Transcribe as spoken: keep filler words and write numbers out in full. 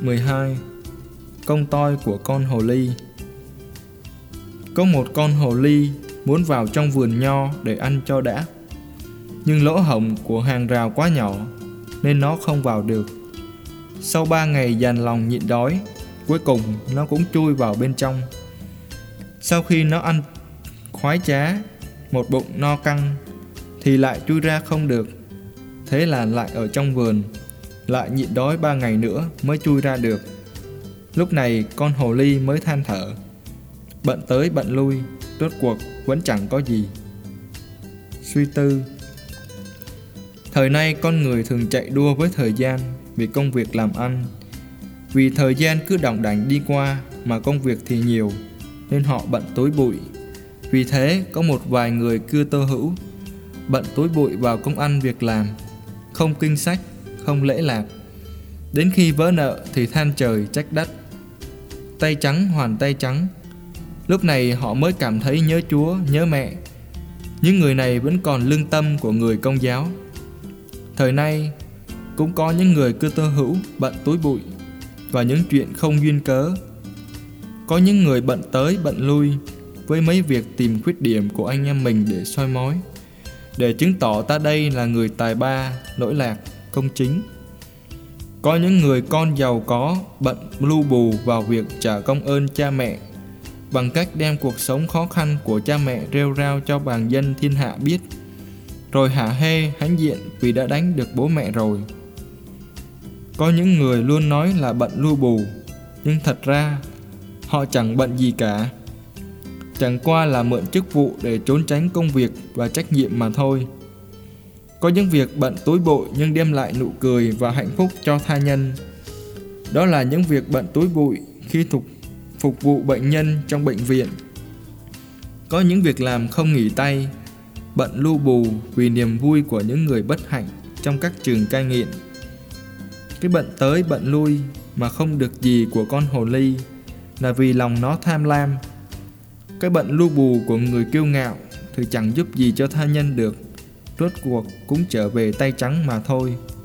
mười hai. Công toi của con hồ ly. Có một con hồ ly muốn vào trong vườn nho để ăn cho đã, nhưng lỗ hổng của hàng rào quá nhỏ nên nó không vào được. Sau ba ngày dằn lòng nhịn đói, cuối cùng nó cũng chui vào bên trong. Sau khi nó ăn khoái trá một bụng no căng thì lại chui ra không được. Thế là lại ở trong vườn, lại nhịn đói ba ngày nữa mới chui ra được. Lúc này con hồ ly mới than thở, bận tới bận lui, rốt cuộc vẫn chẳng có gì. Suy tư. Thời nay con người thường chạy đua với thời gian vì công việc làm ăn. Vì thời gian cứ đỏng đảnh đi qua mà công việc thì nhiều, nên họ bận túi bụi. Vì thế có một vài người cư tơ hữu bận túi bụi vào công ăn việc làm, không kinh sách, không lễ lạc. Đến khi vỡ nợ thì than trời trách đất, tay trắng hoàn tay trắng. Lúc này họ mới cảm thấy nhớ Chúa, nhớ mẹ. Những người này vẫn còn lương tâm của người Công giáo. Thời nay cũng có những người cư tơ hữu bận túi bụi và những chuyện không duyên cớ. Có những người bận tới bận lui với mấy việc tìm khuyết điểm của anh em mình để soi mói, để chứng tỏ ta đây là người tài ba, lỗi lạc, công chính. Có những người con giàu có bận lu bù vào việc trả công ơn cha mẹ bằng cách đem cuộc sống khó khăn của cha mẹ rêu rao cho bàn dân thiên hạ biết, rồi hả hê hãnh diện vì đã đánh được bố mẹ rồi. Có những người luôn nói là bận lu bù, nhưng thật ra họ chẳng bận gì cả, chẳng qua là mượn chức vụ để trốn tránh công việc và trách nhiệm mà thôi. Có những việc bận túi bụi nhưng đem lại nụ cười và hạnh phúc cho tha nhân. Đó là những việc bận túi bụi khi phục, phục vụ bệnh nhân trong bệnh viện. Có những việc làm không nghỉ tay, bận lu bù vì niềm vui của những người bất hạnh trong các trường cai nghiện. Cái bận tới bận lui mà không được gì của con hồ ly là vì lòng nó tham lam. Cái bận lu bù của người kiêu ngạo thì chẳng giúp gì cho tha nhân được, rốt cuộc cũng trở về tay trắng mà thôi.